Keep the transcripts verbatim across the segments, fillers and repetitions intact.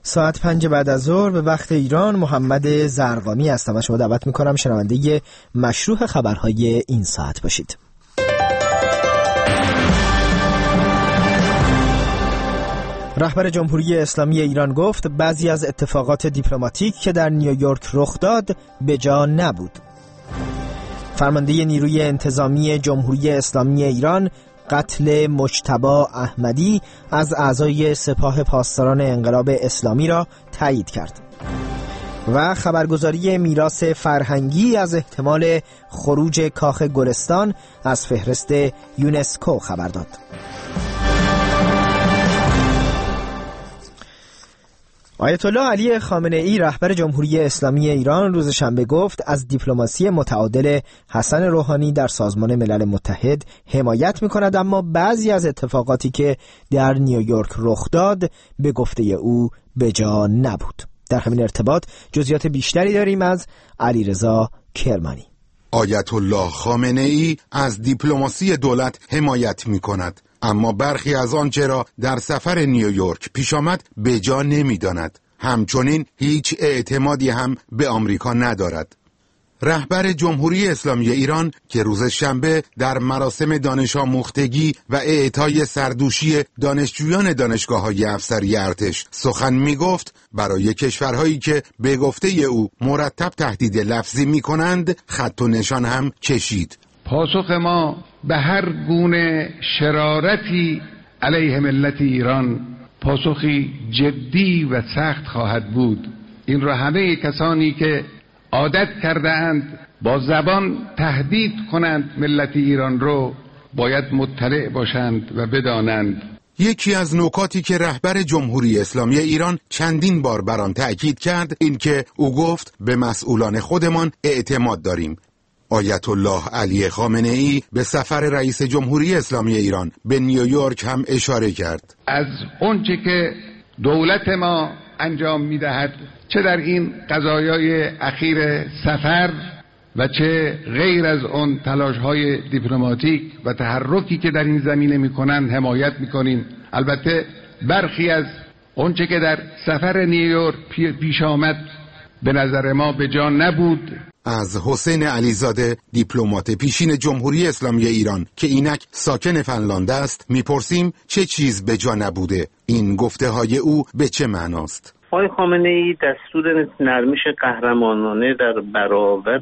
ساعت پنج بعد از ظهر به وقت ایران. محمد زرقامی هستم و شما دعوت میکنم شنونده مشروح خبرهای این ساعت باشید. رهبر جمهوری اسلامی ایران گفت بعضی از اتفاقات دیپلماتیک که در نیویورک رخ داد به جا نبود. فرمانده نیروی انتظامی جمهوری اسلامی ایران قتل مجتبی احمدی از اعضای سپاه پاسداران انقلاب اسلامی را تایید کرد و خبرگزاری میراث فرهنگی از احتمال خروج کاخ گلستان از فهرست یونسکو خبر داد. آیت الله علی خامنه ای رهبر جمهوری اسلامی ایران روز شنبه گفت از دیپلماسی متعادل حسن روحانی در سازمان ملل متحد حمایت می‌کند، اما بعضی از اتفاقاتی که در نیویورک رخ داد به گفته او به جا نبود. در همین ارتباط جزئیات بیشتری داریم از علیرضا کرمانی. آیت الله خامنه ای از دیپلماسی دولت حمایت می‌کند، اما برخی از آنچه را در سفر نیویورک پیش آمد به جا نمی‌داند. همچنین هیچ اعتمادی هم به آمریکا ندارد. رهبر جمهوری اسلامی ایران که روز شنبه در مراسم دانش آموختگی و اعطای سردوشی دانشجویان دانشگاه‌های افسری ارتش سخن می‌گفت، برای کشورهایی که به گفته او مرتب تهدید لفظی می‌کنند خط و نشان هم کشید. پاسخ ما به هر گونه شرارتی علیه ملت ایران پاسخی جدی و سخت خواهد بود. این را همه کسانی که عادت کرده اند با زبان تهدید کنند ملت ایران رو باید مطلع باشند و بدانند. یکی از نکاتی که رهبر جمهوری اسلامی ایران چندین بار بر آن تأکید کرد این که او گفت به مسئولان خودمان اعتماد داریم. آیت الله علی خامنه ای به سفر رئیس جمهوری اسلامی ایران به نیویورک هم اشاره کرد. از اونچه که دولت ما انجام می‌دهد، چه در این قضایای اخیر سفر و چه غیر از اون تلاش‌های دیپلماتیک و تحرکی که در این زمینه می‌کنند حمایت می‌کنیم. البته برخی از اونچه که در سفر نیویورک پیش آمد به نظر ما به جا نبود. از حسین علیزاده دیپلمات پیشین جمهوری اسلامی ایران که اینک ساکن فنلاند است میپرسیم چه چیز به جا نبوده؟ این گفته های او به چه معناست؟ آقای خامنه ای دستور نرمش قهرمانانه در برابر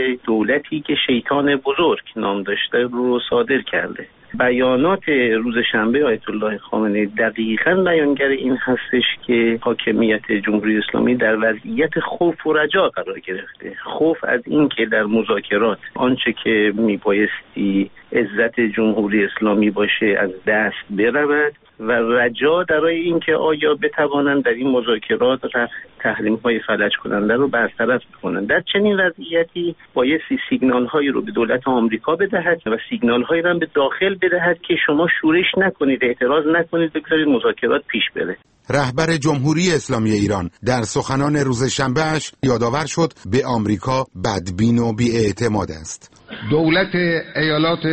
دولتی که شیطان بزرگ نام داشته رو صادر کرده. بیانات روز شنبه آیت الله خامنه دقیقاً بیانگر این هستش که حاکمیت جمهوری اسلامی در وضعیت خوف و رجا قرار گرفته. خوف از این که در مذاکرات آنچه که میبایستی عزت جمهوری اسلامی باشه از دست برود و رجا درای این که آیا بتوانند در این مذاکرات تحریم‌های فلج کننده رو برطرف کنند. در چنین وضعیتی بایستی سیگنال‌هایی رو به دولت آمریکا بدهد و سیگنال‌هایی رو به داخل بدهد که شما شورش نکنید، اعتراض نکنید، بگذارید مذاکرات پیش بره. رهبر جمهوری اسلامی ایران در سخنان روز شنبهش یادآور شد به آمریکا بدبین و بی‌اعتماد است. دولت ایالات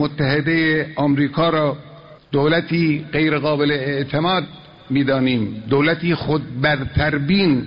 متحده آمریکا را دولتی غیر قابل اعتماد می‌دانیم، دولتی خود برتربین،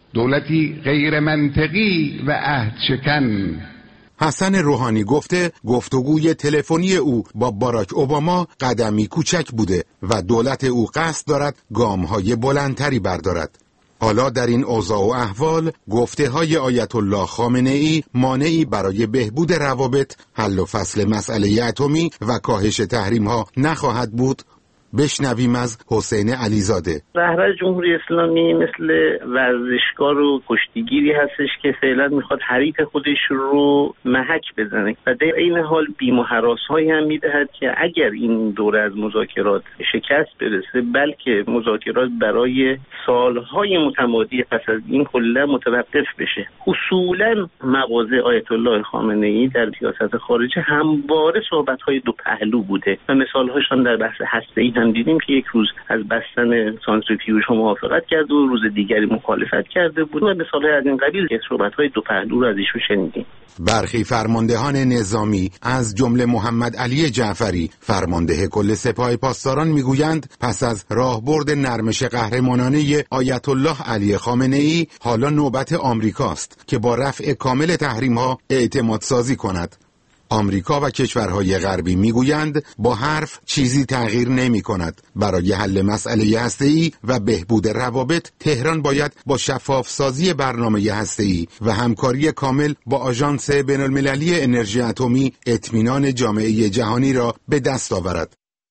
دولتی غیر منطقی و عهد شکن. حسن روحانی گفته گفتگوی تلفنی او با باراک اوباما قدمی کوچک بوده و دولت او قصد دارد گام‌های بلندتری بردارد. حالا در این اوضاع و احوال گفته های آیت الله خامنه ای مانعی برای بهبود روابط، حل و فصل مسئله اتمی و کاهش تحریم ها نخواهد بود. بشنویم از حسین علیزاده. رهبر جمهوری اسلامی مثل ورزشکار و کشتیگیری هستش که فعلا میخواد حریف خودش رو محک بزنه و در این حال بیم و هراس‌هایی هم میدهد که اگر این دوره از مذاکرات شکست برسه بلکه مذاکرات برای سالهای متمادی پس از این کلا متوقف بشه. اصولا مواضع آیت الله خامنه ای در سیاست خارجه همواره صحبت‌های دو پهلو بوده و مثال‌هاشون در بحث هسته‌ای هم هم دیدیم که یک روز از بستن سانتریفیوژ ها موافقت کرد و روز دیگری مخالفت کرده بود و مثال از این قبیل که صحبت‌های دو پهلو رو از ایشون شنیدیم. برخی فرماندهان نظامی از جمله محمد علی جعفری فرمانده کل سپاه پاسداران میگویند پس از راهبرد نرمش قهرمانانه آیت الله علی خامنه‌ای حالا نوبت آمریکاست که با رفع کامل تحریم‌ها اعتماد سازی کند. آمریکا و کشورهای غربی میگویند با حرف چیزی تغییر نمی کند. برای حل مسئله هسته‌ای و بهبود روابط تهران باید با شفاف سازی برنامه هسته‌ای و همکاری کامل با آژانس بین‌المللی انرژی اتمی اطمینان جامعه جهانی را به دست آورد.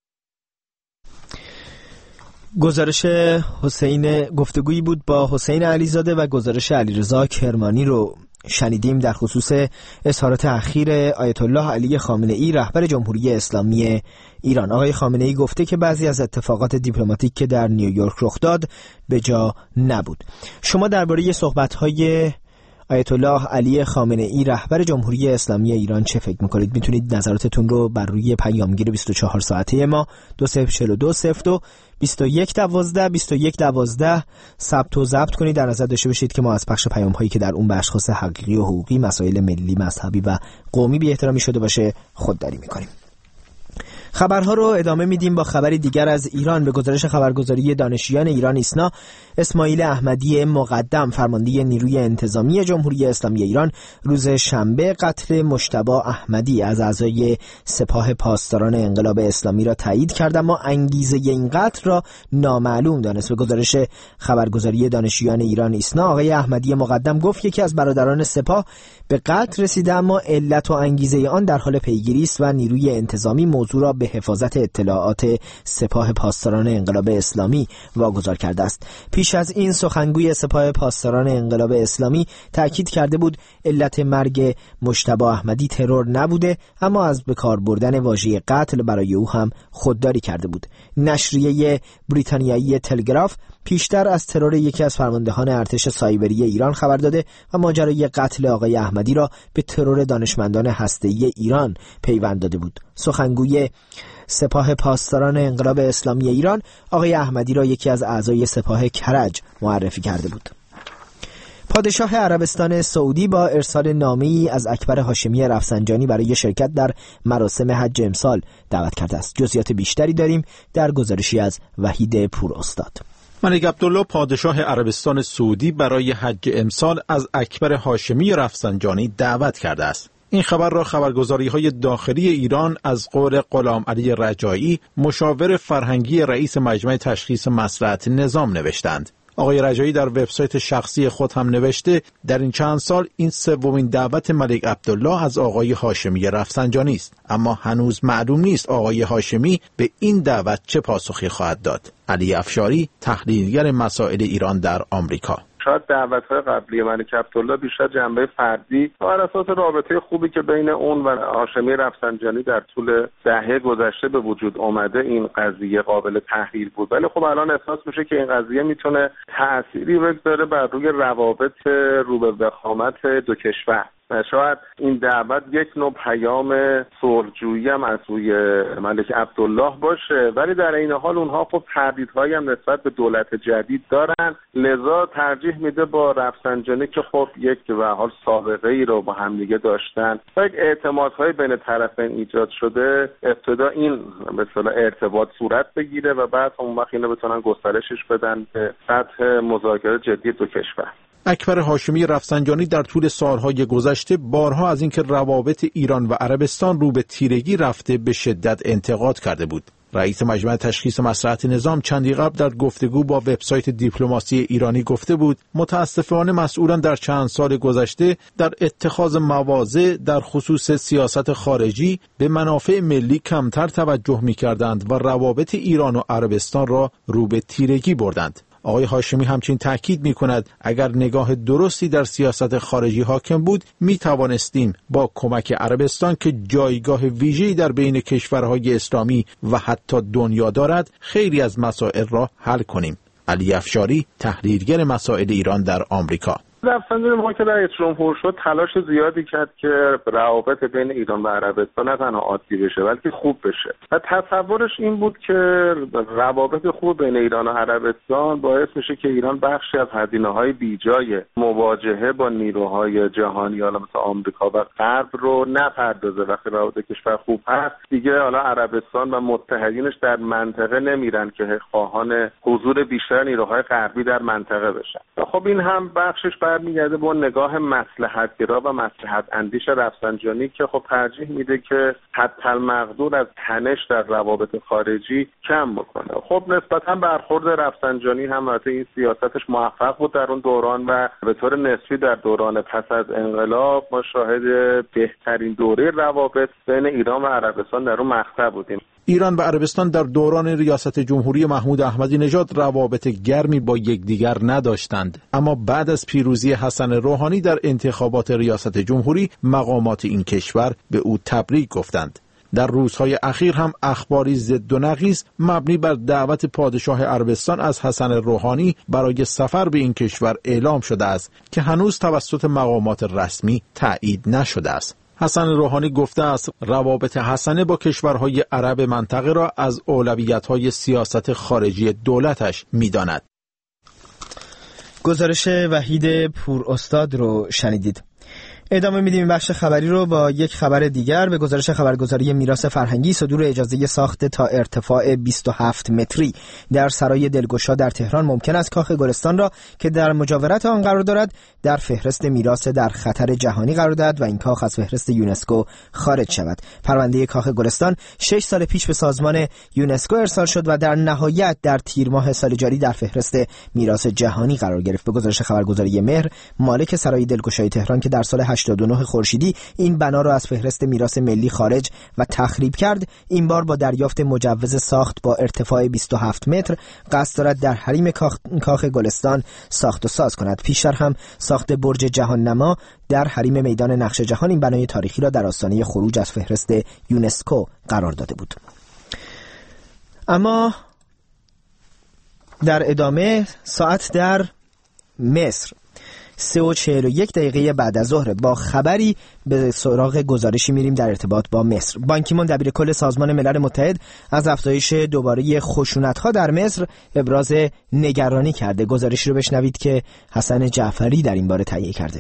گزارش حسین گفتگویی بود با حسین علیزاده و گزارش علیرضا کرمانی رو شنیدیم در خصوص اظهارات اخیر آیت الله علی خامنه‌ای رهبر جمهوری اسلامی ایران. آقای خامنه‌ای گفته که بعضی از اتفاقات دیپلماتیک که در نیویورک رخ داد به جا نبود. شما درباره صحبت‌های آیت الله علی خامنه‌ای رهبر جمهوری اسلامی ایران چه فکر می‌کنید؟ میتونید نظراتتون رو بر روی پیامگیر بیست و چهار ساعته ما دو صفر چهار دو صفر دو بیست و یک دوازده بیست و یک دوازده ثبت و ضبط کنید. در نظر داشته باشید که ما از پخش پیام‌هایی که در اون به اشخاص حقیقی و حقوقی، مسائل ملی، مذهبی و قومی بی احترامی شده باشه خودداری می‌کنیم. خبرها رو ادامه میدیم با خبری دیگر از ایران. به گزارش خبرگزاری دانشیان ایران ایسنا، اسماعیل احمدی مقدم فرمانده نیروی انتظامی جمهوری اسلامی ایران روز شنبه قتل مجتبی احمدی از اعضای سپاه پاسداران انقلاب اسلامی را تایید کرد، اما انگیزه این قتل را نامعلوم دانست. به گزارش خبرگزاری دانشیان ایران ایسنا، آقای احمدی مقدم گفت یکی از برادران سپاه به قتل رسیده، اما علت و انگیزه آن در حال پیگیری است و نیروی انتظامی موضوع را به حفاظت اطلاعات سپاه پاسداران انقلاب اسلامی واگذار کرده است. پیش از این سخنگوی سپاه پاسداران انقلاب اسلامی تأکید کرده بود علت مرگ مجتبی احمدی ترور نبوده، اما از به کار بردن واژه قتل برای او هم خودداری کرده بود. نشریه بریتانیایی تلگراف پیشتر از ترور یکی از فرماندهان ارتش سایبری ایران خبر داده و ماجرای قتل آقای احمدی را به ترور دانشمندان هسته‌ای ایران پیوند داده بود. سخنگوی سپاه پاسداران انقلاب اسلامی ایران آقای احمدی را یکی از اعضای سپاه کرج معرفی کرده بود. پادشاه عربستان سعودی با ارسال نامه‌ای از اکبر هاشمی رفسنجانی برای شرکت در مراسم حج امسال دعوت کرده است. جزئیات بیشتری داریم در گزارشی از وحید پوراستاد. ملک عبدالله پادشاه عربستان سعودی برای حج امسال از اکبر هاشمی رفسنجانی دعوت کرده است. این خبر را خبرگزاری‌های داخلی ایران از قول غلام علی رجایی، مشاور فرهنگی رئیس مجمع تشخیص مصلحت نظام نوشتند. آقای رجایی در وبسایت شخصی خود هم نوشته در این چند سال این سومین دعوت ملک عبدالله از آقای هاشمی رفسنجانی است، اما هنوز معلوم نیست آقای هاشمی به این دعوت چه پاسخی خواهد داد. علی افشاری، تحلیلگر مسائل ایران در آمریکا: شاید دعوت‌های قبلی ملک عبدالله بیشتر جنبه فردی و بر اساس رابطه خوبی که بین اون و هاشمی رفسنجانی در طول دهه گذشته به وجود آمده این قضیه قابل تحلیل بود، ولی خب الان احساس میشه که این قضیه میتونه تأثیری بگذاره بر روی روابط رو به وخامت دو کشور. شاید این دعوت یک نوع پیام صلح‌جویی هم از سوی ملک عبدالله باشه، ولی در این حال اونها خب تردیدهایی هم نسبت به دولت جدید دارن، لذا ترجیح میده با رفسنجانی که خب یک به حال سابقه ای رو با همدیگه داشتن و یک اعتمادهای بین طرفین ایجاد شده، ابتدا این به اصطلاح ارتباط صورت بگیره و بعد اون وقت اینو بتونن گسترشش بدن به سطح مذاکره جدی دو کشور. اکبر هاشمی رفسنجانی در طول سالهای گذشته بارها از اینکه روابط ایران و عربستان رو به تیرگی رفته به شدت انتقاد کرده بود. رئیس مجمع تشخیص مصلحت نظام چندی قبل در گفتگو با وبسایت دیپلماسی ایرانی گفته بود متاسفانه مسئولان در چند سال گذشته در اتخاذ مواضع در خصوص سیاست خارجی به منافع ملی کمتر توجه می‌کردند و روابط ایران و عربستان را رو به تیرگی بردند. آقای هاشمی همچنین تاکید می‌کند اگر نگاه درستی در سیاست خارجی حاکم بود می توانستیم با کمک عربستان که جایگاه ویژه‌ای در بین کشورهای اسلامی و حتی دنیا دارد خیلی از مسائل را حل کنیم. علی افشاری، تحلیلگر مسائل ایران در آمریکا: رفسنجانی ما که رئیس جمهور شد تلاش زیادی کرد که روابط بین ایران و عربستان نه تنها عادی بشه بلکه خوب بشه و تصورش این بود که روابط خوب بین ایران و عربستان باعث میشه که ایران بخشی از هزینه‌های بیجای مواجهه با نیروهای جهانی حالا مثل آمریکا و غرب رو نپردازه. وقتی روابط کشور خوب هست دیگه حالا عربستان و متحدینش در منطقه نمیرن که خواهان حضور بیشتر نیروهای غربی در منطقه بشن. خب این هم بخشش برمیگرده به نگاه مصلحت‌گرا و مصلحت اندیش رفسنجانی که خب ترجیح میده که حتی المقدور از تنش در روابط خارجی کم بکنه. خب نسبتاً برخورد رفسنجانی هم البته این سیاستش موفق بود در اون دوران و به طور نسبی در دوران پس از انقلاب ما شاهد بهترین دوره روابط بین ایران و عربستان در اون مقطع بودیم. ایران و عربستان در دوران ریاست جمهوری محمود احمدی نژاد روابط گرمی با یکدیگر نداشتند، اما بعد از پیروزی حسن روحانی در انتخابات ریاست جمهوری مقامات این کشور به او تبریک گفتند. در روزهای اخیر هم اخباری ضد و نقیض مبنی بر دعوت پادشاه عربستان از حسن روحانی برای سفر به این کشور اعلام شده است که هنوز توسط مقامات رسمی تایید نشده است. حسن روحانی گفته است روابط حسنه با کشورهای عرب منطقه را از اولویت‌های سیاست خارجی دولتش می‌داند. گزارش وحید پور استاد رو شنیدید. ادامه میدیم این بخش خبری رو با یک خبر دیگر. به گزارش خبرگزاری میراث فرهنگی، صدور اجازه ساخت تا ارتفاع بیست و هفت متری در سرای دلگشا در تهران ممکن است کاخ گلستان را که در مجاورت آن قرار دارد در فهرست میراث در خطر جهانی قرار دهد و این کاخ از فهرست یونسکو خارج شود. پرونده کاخ گلستان شش سال پیش به سازمان یونسکو ارسال شد و در نهایت در تیر ماه سال جاری در فهرست میراث جهانی قرار گرفت. به گزارش خبرگزاری مهر، مالک سرای دلگشای تهران که در سال هشتاد و نه خورشیدی این بنا را از فهرست میراث ملی خارج و تخریب کرد، این بار با دریافت مجوز ساخت با ارتفاع بیست و هفت متر قصد دارد در حریم کاخ, کاخ گلستان ساخت و ساز کند. پیشتر هم ساخت برج جهان نما در حریم میدان نقش جهان این بنای تاریخی را در آستانه خروج از فهرست یونسکو قرار داده بود. اما در ادامه ساعت در مصر سه و چهل و یک دقیقه بعد از ظهر با خبری به سراغ گزارشی میریم در ارتباط با مصر. بان کی مون دبیر کل سازمان ملل متحد از افزایش دوباره خشونت‌ها در مصر ابراز نگرانی کرده. گزارشی رو بشنوید که حسن جعفری در این باره تهیه کرده.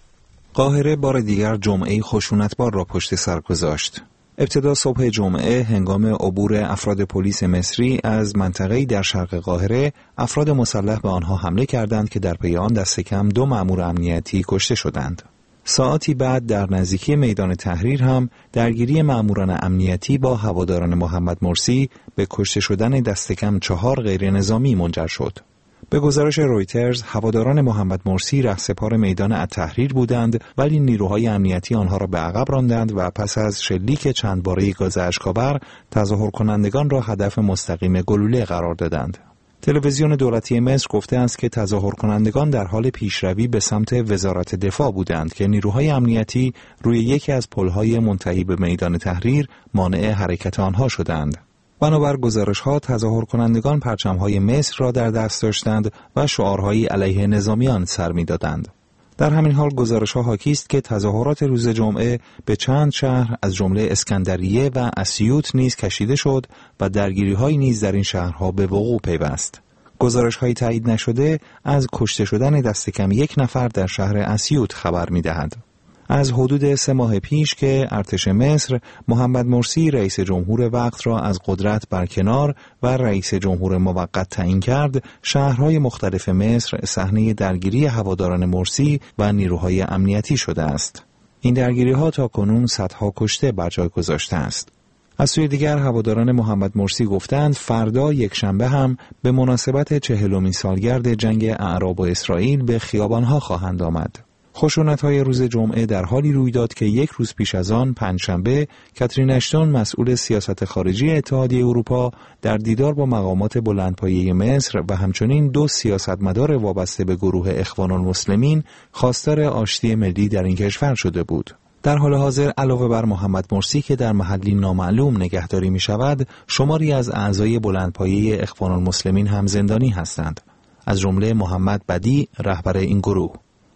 قاهره بار دیگر جمعه خشونتبار را پشت سر گذاشت. ابتدا صبح جمعه هنگام عبور افراد پلیس مصری از منطقه‌ای در شرق قاهره، افراد مسلح به آنها حمله کردند که در پی آن دست کم دو مأمور امنیتی کشته شدند. ساعتی بعد در نزدیکی میدان تحریر هم درگیری مأموران امنیتی با هواداران محمد مرسی به کشته شدن دست کم چهار غیر نظامی منجر شد. به گزارش رویترز، هواداران محمد مرسی رهسپار میدان التحریر بودند، ولی نیروهای امنیتی آنها را به عقب راندند و پس از شلیک چند باره گاز اشک‌آور تظاهر کنندگان را هدف مستقیم گلوله قرار دادند. تلویزیون دولتی مصر گفته است که تظاهر کنندگان در حال پیشروی به سمت وزارت دفاع بودند که نیروهای امنیتی روی یکی از پل‌های منتهی به میدان تحریر مانع حرکت آنها شدند. بنابر گزارش‌ها تظاهر کنندگان پرچم‌های مصر را در دست داشتند و شعارهایی علیه نظامیان سر می‌دادند. در همین حال گزارش‌ها حاکی است که تظاهرات روز جمعه به چند شهر از جمله اسکندریه و اسیوط نیز کشیده شد و درگیری‌هایی نیز در این شهرها به وقوع پیوست. گزارش‌های تایید نشده از کشته شدن دست کم یک نفر در شهر اسیوط خبر می‌دهند. از حدود سه ماه پیش که ارتش مصر محمد مرسی رئیس جمهور وقت را از قدرت برکنار و رئیس جمهور موقت تعیین کرد، شهرهای مختلف مصر صحنه درگیری هواداران مرسی و نیروهای امنیتی شده است. این درگیری‌ها تا کنون صدها کشته بر جای گذاشته است. از سوی دیگر هواداران محمد مرسی گفتند فردا یک شنبه هم به مناسبت چهلمین سالگرد جنگ اعراب و اسرائیل به خیابان‌ها خواهند آمد. خشونت‌های روز جمعه در حالی روی داد که یک روز پیش از آن پنجشنبه کاترین اشتون مسئول سیاست خارجی اتحادیه اروپا در دیدار با مقامات بلندپایه مصر و همچنین دو سیاستمدار وابسته به گروه اخوان المسلمین خواستار آشتی ملی در این کشور شده بود. در حال حاضر علاوه بر محمد مرسی که در محلی نامعلوم نگهداری می شود، شماری از اعضای بلندپایه اخوان المسلمین هم زندانی هستند، از جمله محمد بدی رهبر این گروه.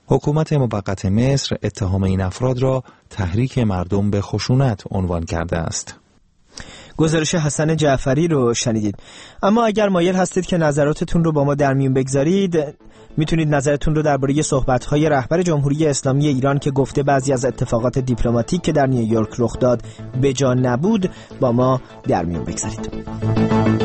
حکومت موقت مصر اتهام این افراد را تحریک مردم به خشونت عنوان کرده است. گزارش حسن جعفری رو شنیدید. اما اگر مایل هستید که نظراتتون رو با ما در میون بگذارید، میتونید نظرتون رو درباره صحبت‌های رهبر جمهوری اسلامی ایران که گفته بعضی از اتفاقات دیپلماتیک که در نیویورک رخ داد به جا نبود با ما در میون بگذارید.